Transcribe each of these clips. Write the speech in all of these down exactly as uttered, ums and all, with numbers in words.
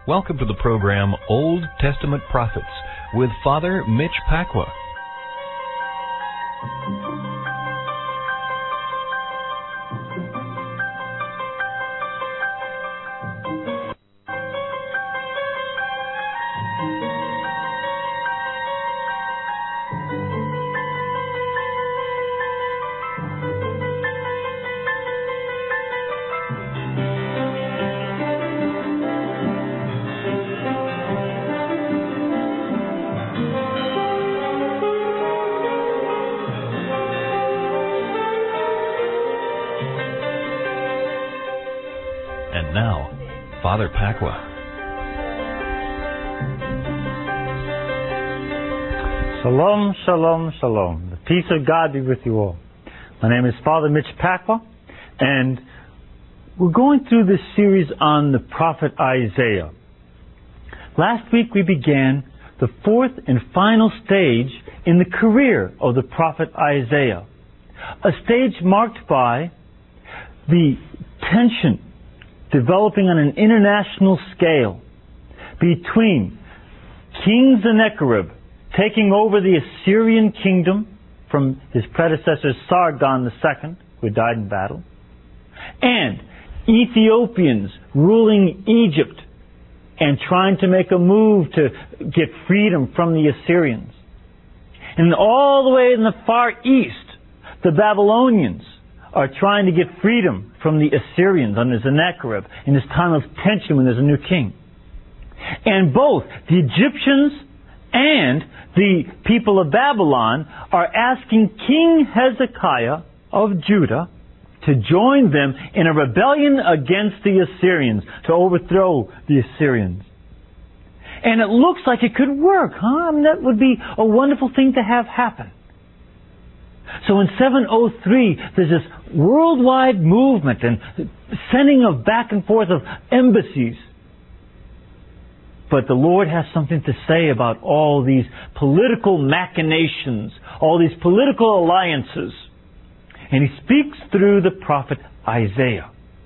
Welcome to the program Old Testament Prophets with Father Mitch Pacwa. And now, Father Pacwa. Shalom, shalom, shalom. The peace of God be with you all. My name is Father Mitch Pacwa, and we're going through this series on the prophet Isaiah. Last week we began the fourth and final stage in the career of the prophet Isaiah, a stage marked by the tension developing on an international scale between King Sennacherib taking over the Assyrian kingdom from his predecessor Sargon the Second, who died in battle, and Ethiopians ruling Egypt and trying to make a move to get freedom from the Assyrians. And all the way in the far east, the Babylonians are trying to get freedom from the Assyrians under Sennacherib in this time of tension when there's a new king. And both the Egyptians and the people of Babylon are asking King Hezekiah of Judah to join them in a rebellion against the Assyrians, to overthrow the Assyrians. And it looks like it could work, huh? I mean, that would be a wonderful thing to have happen. So in seven oh three, there's this worldwide movement and sending of back and forth of embassies. But the Lord has something to say about all these political machinations, all these political alliances. And He speaks through the prophet Isaiah.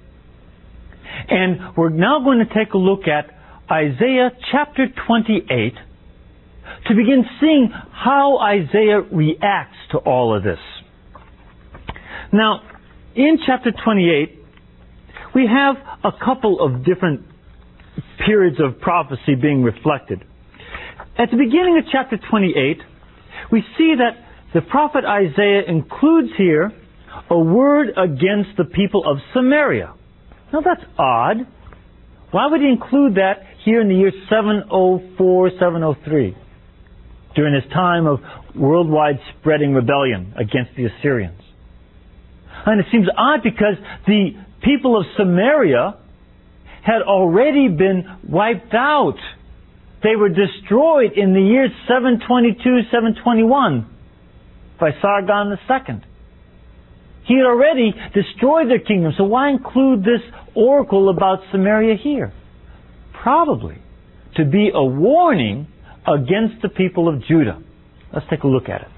And we're now going to take a look at Isaiah chapter twenty-eight to begin seeing how Isaiah reacts to all of this. Now, in chapter twenty-eight, we have a couple of different periods of prophecy being reflected. At the beginning of chapter twenty-eight, we see that the prophet Isaiah includes here a word against the people of Samaria. Now that's odd. Why would he include that here in the year seven oh four, seven oh three? During this time of worldwide spreading rebellion against the Assyrians. And it seems odd because the people of Samaria had already been wiped out. They were destroyed in the years seven twenty-two, seven twenty-one by Sargon the Second. He had already destroyed their kingdom, so why include this oracle about Samaria here? Probably to be a warning against the people of Judah. Let's take a look at it.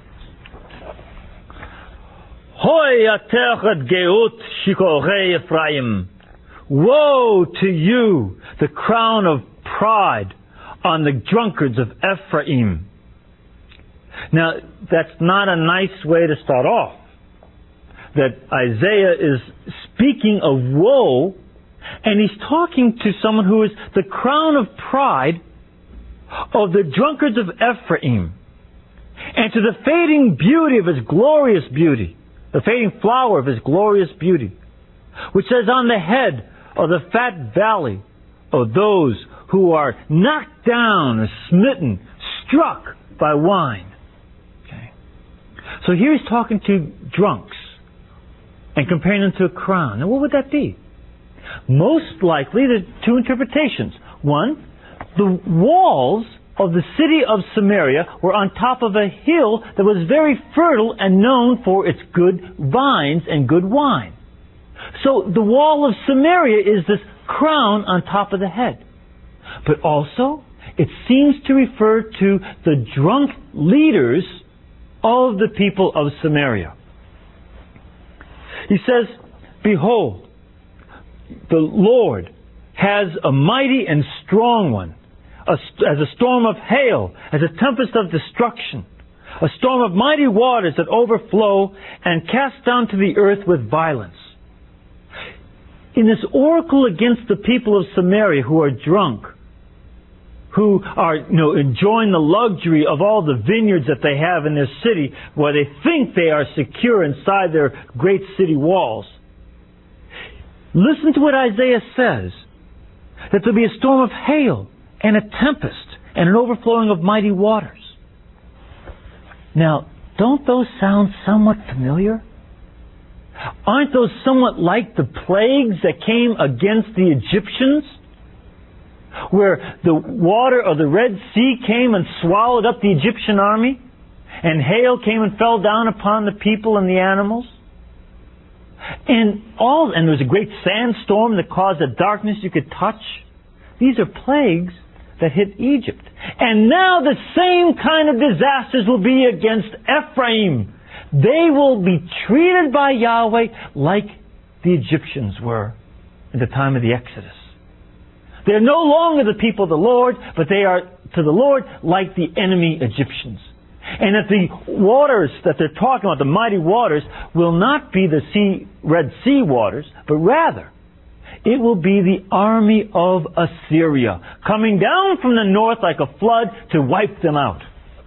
Hoi atechet geut shikorei Ephraim. Woe to you, the crown of pride on the drunkards of Ephraim. Now, that's not a nice way to start off. That Isaiah is speaking of woe, and he's talking to someone who is the crown of pride of the drunkards of Ephraim, and to the fading beauty of his glorious beauty, the fading flower of his glorious beauty, which says on the head of the fat valley of those who are knocked down or smitten, struck by wine. Okay. So here he's talking to drunks and comparing them to a crown. Now what would that be? Most likely there are two interpretations. One, the walls of the city of Samaria were on top of a hill that was very fertile and known for its good vines and good wine. So the wall of Samaria is this crown on top of the head. But also, it seems to refer to the drunk leaders of the people of Samaria. He says, behold, the Lord has a mighty and strong one, a, as a storm of hail, as a tempest of destruction, a storm of mighty waters that overflow and cast down to the earth with violence. In this oracle against the people of Samaria who are drunk, who are you know, enjoying the luxury of all the vineyards that they have in their city, where they think they are secure inside their great city walls. Listen to what Isaiah says, that there'll be a storm of hail and a tempest and an overflowing of mighty waters. Now, don't those sound somewhat familiar? Aren't those somewhat like the plagues that came against the Egyptians? Where the water of the Red Sea came and swallowed up the Egyptian army, and hail came and fell down upon the people and the animals. And all and there was a great sandstorm that caused a darkness you could touch. These are plagues that hit Egypt. And now the same kind of disasters will be against Ephraim. They will be treated by Yahweh like the Egyptians were at the time of the Exodus. They're no longer the people of the Lord, but they are to the Lord like the enemy Egyptians. And that the waters that they're talking about, the mighty waters, will not be the sea, Red Sea waters, but rather it will be the army of Assyria, coming down from the north like a flood to wipe them out.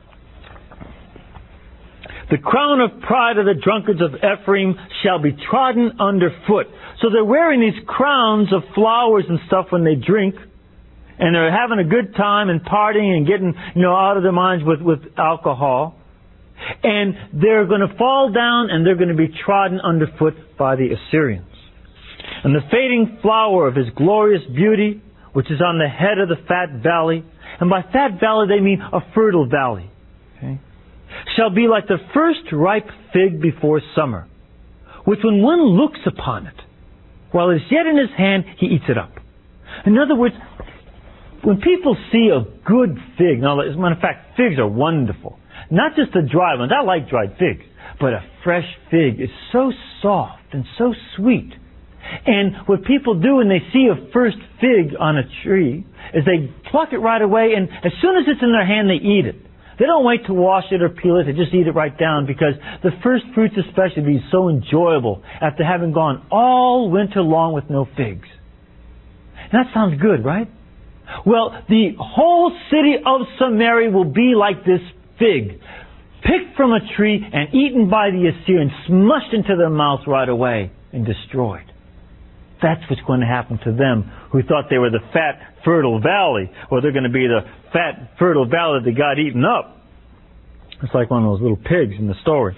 The crown of pride of the drunkards of Ephraim shall be trodden underfoot. So they're wearing these crowns of flowers and stuff when they drink, and they're having a good time and partying and getting, you know, out of their minds with, with alcohol. And they're going to fall down and they're going to be trodden underfoot by the Assyrians. And the fading flower of his glorious beauty, which is on the head of the fat valley, and by fat valley they mean a fertile valley, okay, shall be like the first ripe fig before summer, which when one looks upon it, while it is yet in his hand, he eats it up. In other words, when people see a good fig, now as a matter of fact, figs are wonderful. Not just the dry ones, I like dried figs, but a fresh fig is so soft and so sweet. And what people do when they see a first fig on a tree is they pluck it right away, and as soon as it's in their hand, they eat it. They don't wait to wash it or peel it. They just eat it right down, because the first fruits especially be so enjoyable after having gone all winter long with no figs. And that sounds good, right? Well, the whole city of Samaria will be like this fig, picked from a tree and eaten by the Assyrians, smushed into their mouths right away and destroyed. That's what's going to happen to them who thought they were the fat, fertile valley, or they're going to be the fat, fertile valley that got eaten up. It's like one of those little pigs in the story.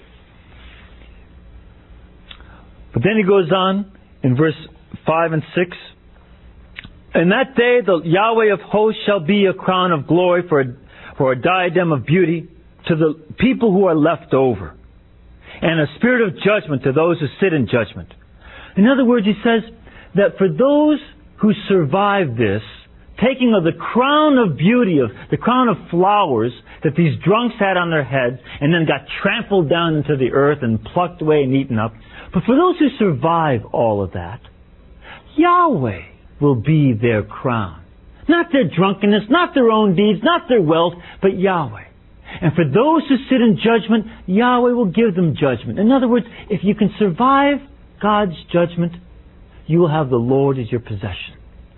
But then he goes on in verse five and six. In that day the Yahweh of hosts shall be a crown of glory for a, for a diadem of beauty to the people who are left over, and a spirit of judgment to those who sit in judgment. In other words, he says that for those who survive this, taking of the crown of beauty, of the crown of flowers that these drunks had on their heads and then got trampled down into the earth and plucked away and eaten up. But for those who survive all of that, Yahweh will be their crown. Not their drunkenness, not their own deeds, not their wealth, but Yahweh. And for those who sit in judgment, Yahweh will give them judgment. In other words, if you can survive God's judgment, you will have the Lord as your possession.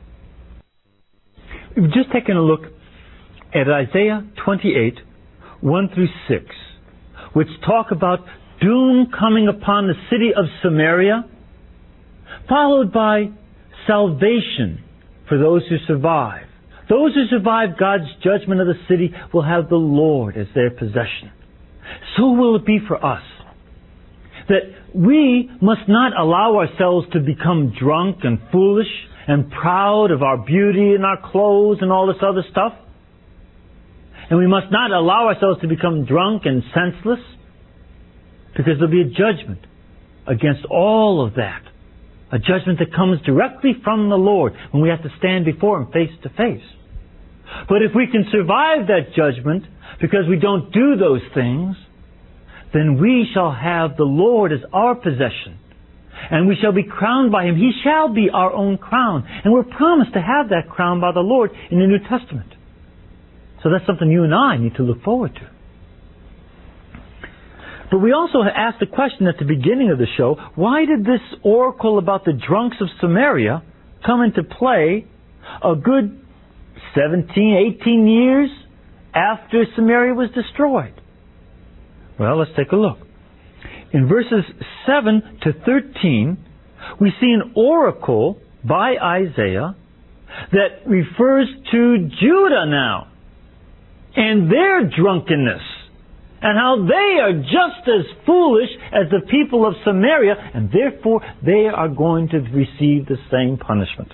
We've just taken a look at Isaiah twenty-eight, one through six, which talk about doom coming upon the city of Samaria, followed by salvation for those who survive. Those who survive God's judgment of the city will have the Lord as their possession. So will it be for us. That we must not allow ourselves to become drunk and foolish and proud of our beauty and our clothes and all this other stuff. And we must not allow ourselves to become drunk and senseless, because there'll be a judgment against all of that. A judgment that comes directly from the Lord when we have to stand before Him face to face. But if we can survive that judgment because we don't do those things, then we shall have the Lord as our possession. And we shall be crowned by Him. He shall be our own crown. And we're promised to have that crown by the Lord in the New Testament. So that's something you and I need to look forward to. But we also asked the question at the beginning of the show, why did this oracle about the drunks of Samaria come into play a good seventeen, eighteen years after Samaria was destroyed? Well, let's take a look. In verses seven to thirteen, we see an oracle by Isaiah that refers to Judah now and their drunkenness, and how they are just as foolish as the people of Samaria, and therefore they are going to receive the same punishment.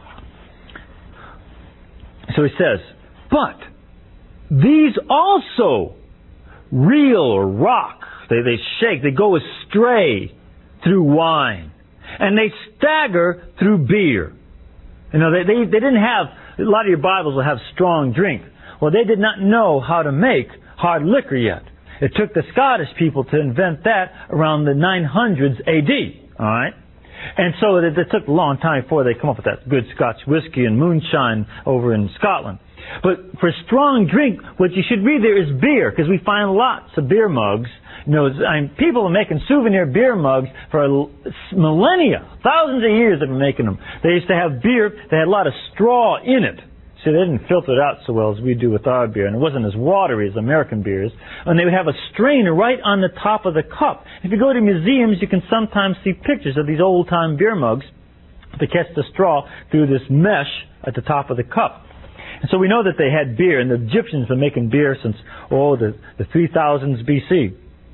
So he says, but these also reel or rock, they, they shake, they go astray through wine, and they stagger through beer. You know, they, they, they didn't have, a lot of your Bibles will have strong drink. Well, they did not know how to make hard liquor yet. It took the Scottish people to invent that around the nine hundreds A D. All right? And so it, it took a long time before they come up with that good Scotch whiskey and moonshine over in Scotland. But for strong drink, what you should read there is beer, because we find lots of beer mugs. You know, I mean, people are making souvenir beer mugs for millennia. Thousands of years they've been making them. They used to have beer that had a lot of straw in it. See, they didn't filter it out so well as we do with our beer, and it wasn't as watery as American beers. And they would have a strainer right on the top of the cup. If you go to museums, you can sometimes see pictures of these old-time beer mugs to catch the straw through this mesh at the top of the cup. And so we know that they had beer, and the Egyptians have been making beer since, oh, the, the three thousands B C.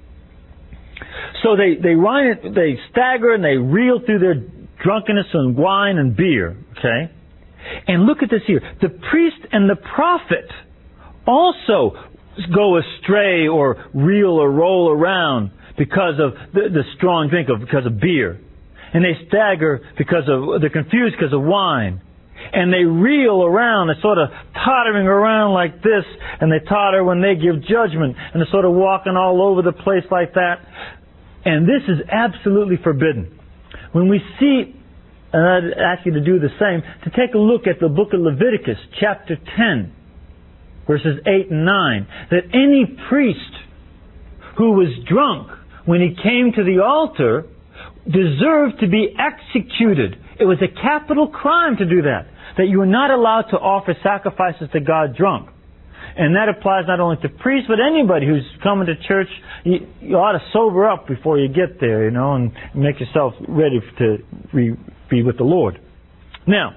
So they, they, run it, they stagger and they reel through their drunkenness and wine and beer, okay? And look at this here. The priest and the prophet also go astray or reel or roll around because of the, the strong drink, of because of beer. And they stagger because of, they're confused because of wine. And they reel around, they're sort of tottering around like this, and they totter when they give judgment, and they're sort of walking all over the place like that. And this is absolutely forbidden. When we see, and I'd ask you to do the same, to take a look at the book of Leviticus, chapter ten, verses eight and nine, that any priest who was drunk when he came to the altar deserved to be executed. It was a capital crime to do that, that you were not allowed to offer sacrifices to God drunk. And that applies not only to priests, but anybody who's coming to church. You, you ought to sober up before you get there, you know, and make yourself ready to re, be with the Lord. Now,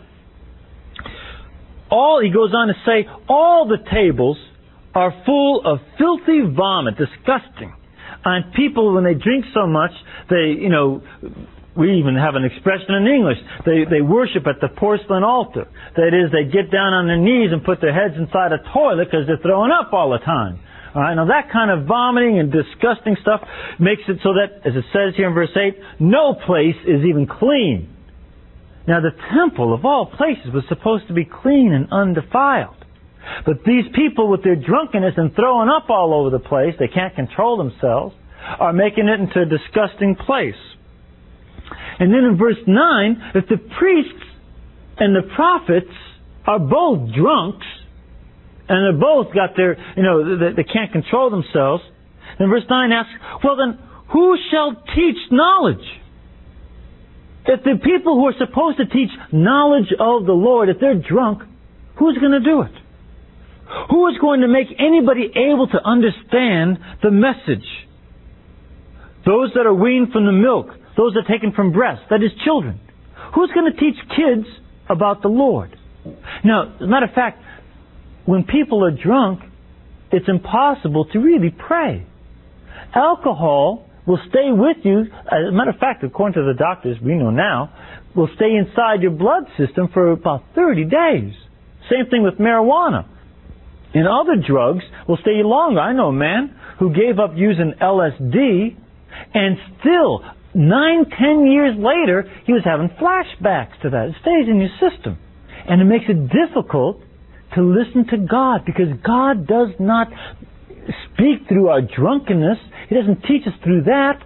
all he goes on to say, all the tables are full of filthy vomit, disgusting. And people, when they drink so much, they, you know, we even have an expression in English. They they worship at the porcelain altar. That is, they get down on their knees and put their heads inside a toilet because they're throwing up all the time. All right, now that kind of vomiting and disgusting stuff makes it so that, as it says here in verse eight, no place is even clean. Now the temple of all places was supposed to be clean and undefiled. But these people with their drunkenness and throwing up all over the place, they can't control themselves, are making it into a disgusting place. And then in verse nine, if the priests and the prophets are both drunks, and they're both got their, you know, they, they can't control themselves, then verse nine asks, well then, who shall teach knowledge? If the people who are supposed to teach knowledge of the Lord, if they're drunk, who's going to do it? Who is going to make anybody able to understand the message? Those that are weaned from the milk, those that are taken from breast, that is children. Who's going to teach kids about the Lord? Now, as a matter of fact, when people are drunk, it's impossible to really pray. Alcohol will stay with you. As a matter of fact, according to the doctors we know now, will stay inside your blood system for about thirty days. Same thing with marijuana. And other drugs will stay longer. I know a man who gave up using L S D, and still, nine, ten years later, he was having flashbacks to that. It stays in your system. And it makes it difficult to listen to God, because God does not speak through our drunkenness. He doesn't teach us through that.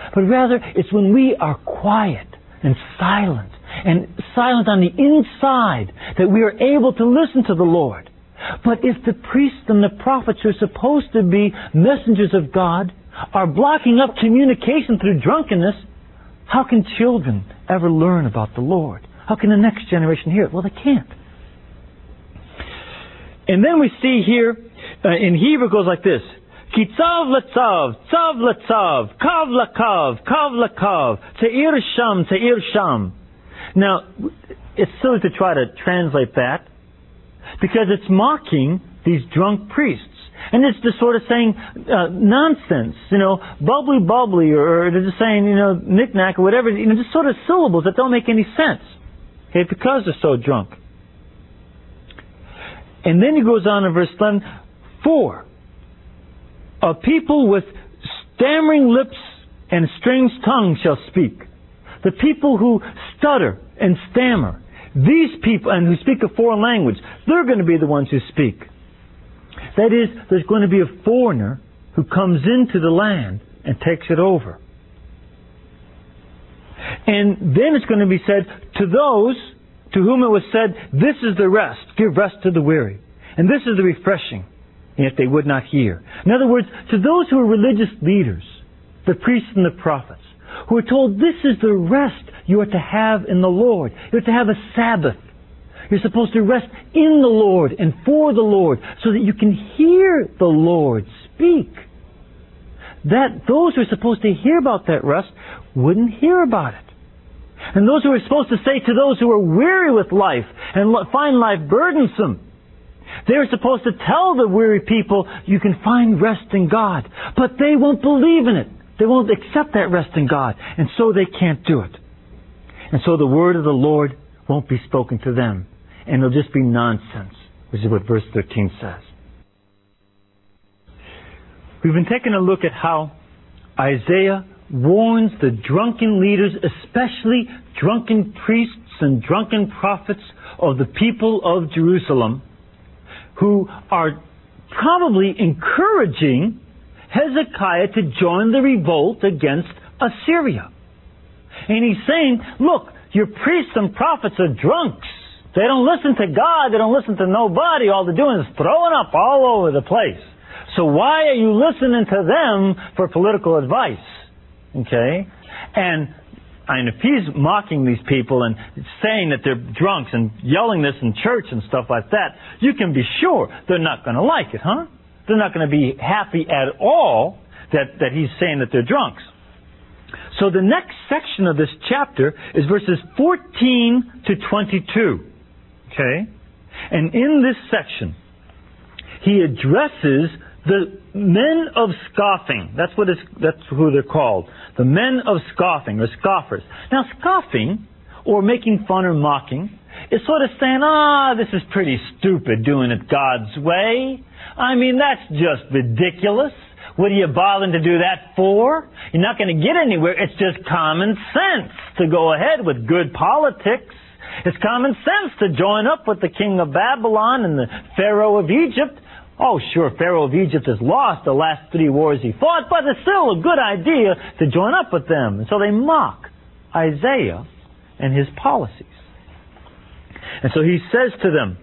but rather it's when we are quiet and silent, and silent on the inside, that we are able to listen to the Lord. But if the priests and the prophets who are supposed to be messengers of God are blocking up communication through drunkenness, how can children ever learn about the Lord? How can the next generation hear it? Well, they can't. And then we see here, uh, in Hebrew it goes like this. Ki tzav letzav, tzav letzav, kav lakav, kav lakav, te'ir sham, te'ir sham. Now, it's silly to try to translate that, because it's mocking these drunk priests. And it's just sort of saying uh, nonsense, you know, bubbly bubbly, or, or they're just saying, you know, knick-knack or whatever, you know, just sort of syllables that don't make any sense. Okay, because they're so drunk. And then he goes on in verse eleven, for a people with stammering lips and strange tongues shall speak. The people who stutter and stammer, these people, and who speak a foreign language, they're going to be the ones who speak. That is, there's going to be a foreigner who comes into the land and takes it over. And then it's going to be said, to those to whom it was said, this is the rest, give rest to the weary. And this is the refreshing, and yet they would not hear. In other words, to those who are religious leaders, the priests and the prophets, who are told this is the rest you are to have in the Lord. You're to have a Sabbath. You're supposed to rest in the Lord and for the Lord, so that you can hear the Lord speak. That those who are supposed to hear about that rest wouldn't hear about it. And those who are supposed to say to those who are weary with life and find life burdensome, they're supposed to tell the weary people, you can find rest in God. But they won't believe in it. They won't accept that rest in God. And so they can't do it. And so the word of the Lord won't be spoken to them. And it'll just be nonsense, which is what verse thirteen says. We've been taking a look at how Isaiah warns the drunken leaders, especially drunken priests and drunken prophets of the people of Jerusalem, who are probably encouraging Hezekiah to join the revolt against Assyria. And he's saying, look, your priests and prophets are drunks. They don't listen to God. They don't listen to nobody. All they're doing is throwing up all over the place. So why are you listening to them for political advice? Okay? And I mean, if he's mocking these people and saying that they're drunks and yelling this in church and stuff like that, you can be sure they're not going to like it, huh? They're not going to be happy at all that, that he's saying that they're drunks. So the next section of this chapter is verses fourteen to twenty-two. Okay? And in this section, he addresses the men of scoffing. That's what it's, that's who they're called. The men of scoffing, or scoffers. Now, scoffing, or making fun or mocking, is sort of saying, ah, this is pretty stupid doing it God's way. I mean, that's just ridiculous. What are you bothering to do that for? You're not going to get anywhere. It's just common sense to go ahead with good politics. It's common sense to join up with the king of Babylon and the Pharaoh of Egypt. Oh, sure, Pharaoh of Egypt has lost the last three wars he fought, but it's still a good idea to join up with them. And so they mock Isaiah and his policies. And so he says to them,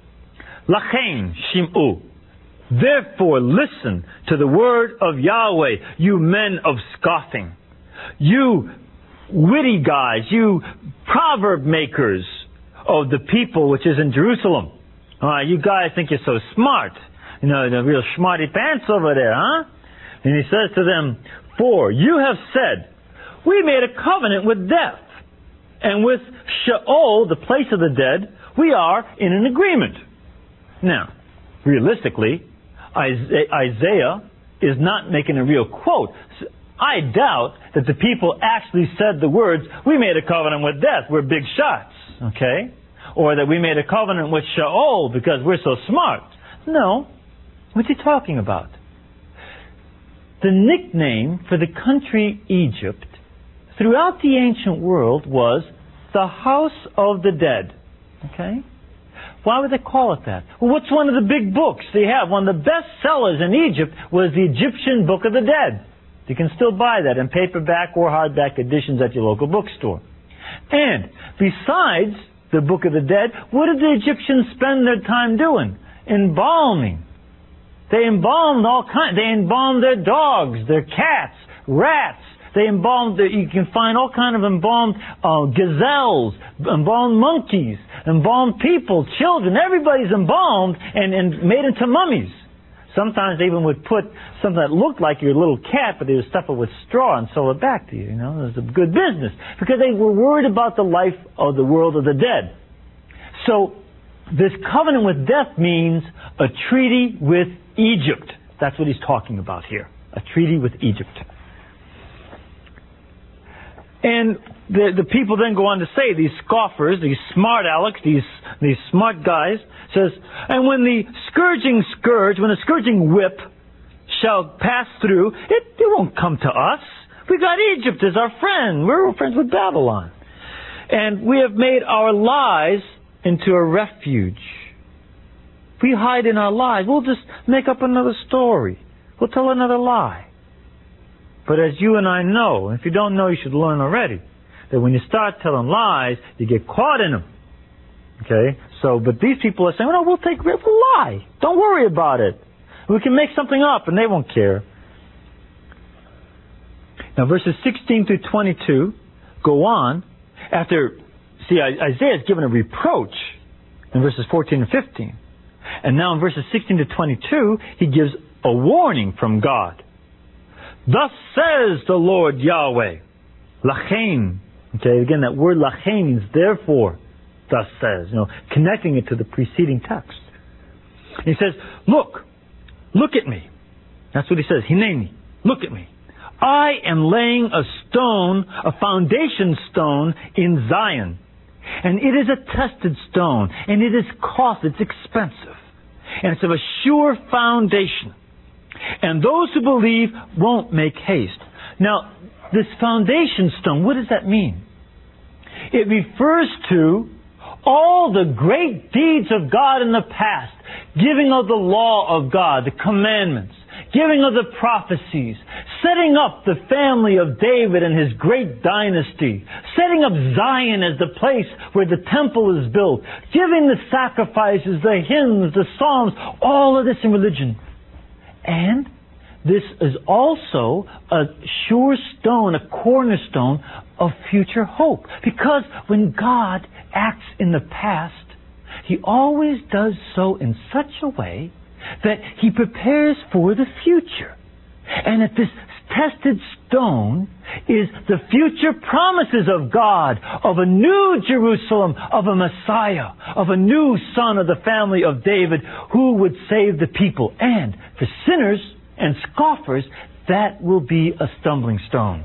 Lachem shim'u. Therefore listen to the word of Yahweh, you men of scoffing. You witty guys, you proverb makers of the people which is in Jerusalem. Uh, you guys think you're so smart. You know, the real smarty pants over there, huh? And he says to them, for you have said, we made a covenant with death, and with Sheol, the place of the dead, we are in an agreement. Now, realistically, Isaiah is not making a real quote. I doubt that the people actually said the words, we made a covenant with death, we're big shots, okay? Or that we made a covenant with Sheol because we're so smart. No. What's he talking about? The nickname for the country Egypt throughout the ancient world was the house of the dead. Okay? Why would they call it that? Well, what's one of the big books they have? One of the best sellers in Egypt was the Egyptian Book of the Dead. You can still buy that in paperback or hardback editions at your local bookstore. And besides the Book of the Dead, what did the Egyptians spend their time doing? Embalming. They embalmed all kinds. They embalmed their dogs, their cats, rats. They embalmed, the, you can find all kind of embalmed uh, gazelles, embalmed monkeys, embalmed people, children. Everybody's embalmed and, and made into mummies. Sometimes they even would put something that looked like your little cat, but they would stuff it with straw and sell it back to you. You know, it was a good business because they were worried about the life of the world of the dead. So this covenant with death means a treaty with Egypt. That's what he's talking about here. A treaty with Egypt. And the, the people then go on to say, these scoffers, these smart alecks, these, these smart guys, says, and when the scourging scourge, when the scourging whip shall pass through, it, it won't come to us. We got Egypt as our friend. We're friends with Babylon. And we have made our lies into a refuge. If we hide in our lies, we'll just make up another story. We'll tell another lie. But as you and I know, if you don't know, you should learn already, that when you start telling lies, you get caught in them. Okay? So, but these people are saying, well, no, we'll take, we'll lie. Don't worry about it. We can make something up and they won't care. Now verses sixteen through twenty-two go on after, see, Isaiah is given a reproach in verses fourteen and fifteen. And now in verses sixteen to twenty-two, he gives a warning from God. Thus says the Lord Yahweh, Lachain. Okay, again, that word Lachain means therefore, thus says, you know, connecting it to the preceding text. He says, look, look at me. That's what he says, Hineni, look at me. I am laying a stone, a foundation stone in Zion. And it is a tested stone, and it is costly, it's expensive. And it's of a sure foundation. And those who believe won't make haste. Now, this foundation stone, what does that mean? It refers to all the great deeds of God in the past, giving of the law of God, the commandments, giving of the prophecies, setting up the family of David and his great dynasty, setting up Zion as the place where the temple is built, giving the sacrifices, the hymns, the psalms, all of this in religion. And this is also a sure stone, a cornerstone of future hope. Because when God acts in the past, He always does so in such a way that He prepares for the future. And that this tested stone is the future promises of God, of a new Jerusalem, of a Messiah, of a new son of the family of David who would save the people. And for sinners and scoffers, that will be a stumbling stone.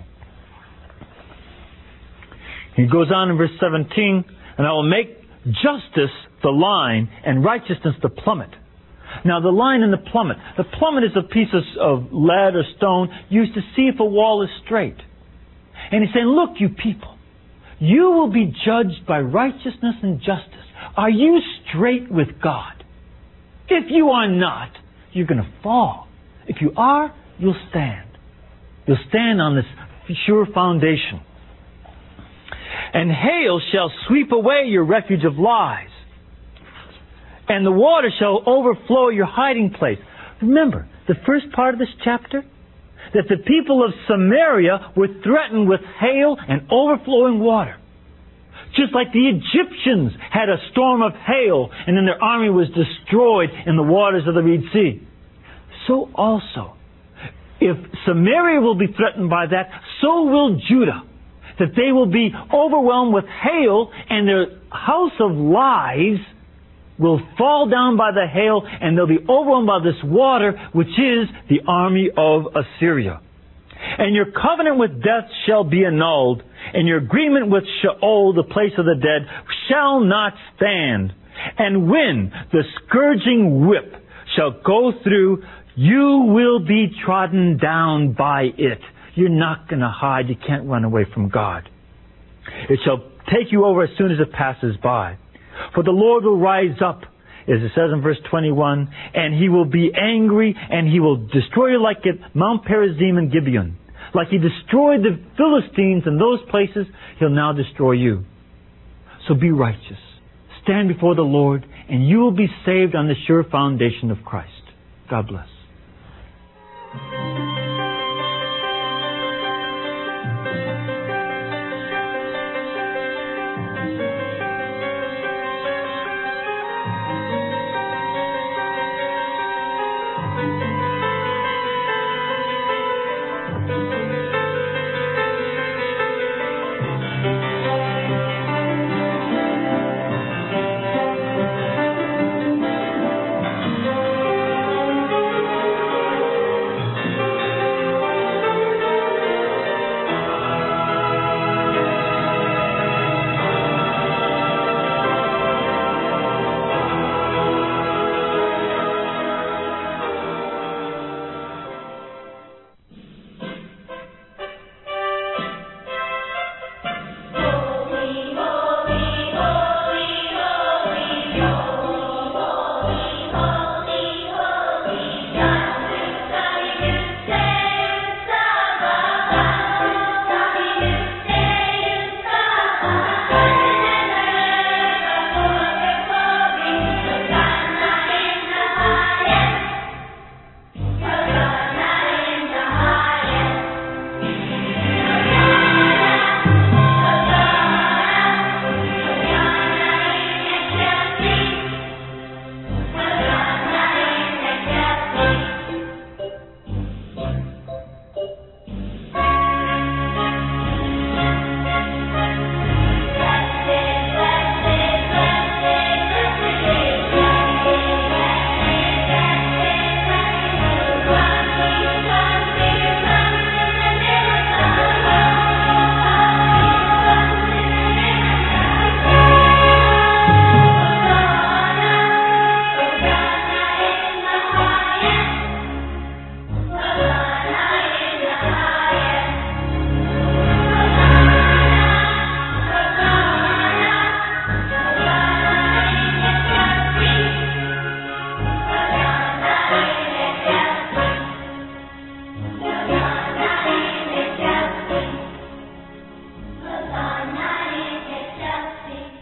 He goes on in verse seventeen, and I will make justice the line and righteousness the plummet. Now the line and the plummet. The plummet is a piece of lead or stone used to see if a wall is straight. And he's saying, look, you people, you will be judged by righteousness and justice. Are you straight with God? If you are not, you're going to fall. If you are, you'll stand. You'll stand on this sure foundation. And hail shall sweep away your refuge of lies, and the water shall overflow your hiding place. Remember, the first part of this chapter, that the people of Samaria were threatened with hail and overflowing water. Just like the Egyptians had a storm of hail, and then their army was destroyed in the waters of the Red Sea. So also, if Samaria will be threatened by that, so will Judah. That they will be overwhelmed with hail, and their house of lies will fall down by the hail, and they'll be overwhelmed by this water, which is the army of Assyria. And your covenant with death shall be annulled, and your agreement with Sheol, the place of the dead, shall not stand. And when the scourging whip shall go through, you will be trodden down by it. You're not going to hide. You can't run away from God. It shall take you over as soon as it passes by. For the Lord will rise up, as it says in verse twenty-one, and He will be angry, and He will destroy you like at Mount Perazim and Gibeon. Like He destroyed the Philistines in those places, He'll now destroy you. So be righteous. Stand before the Lord, and you will be saved on the sure foundation of Christ. God bless.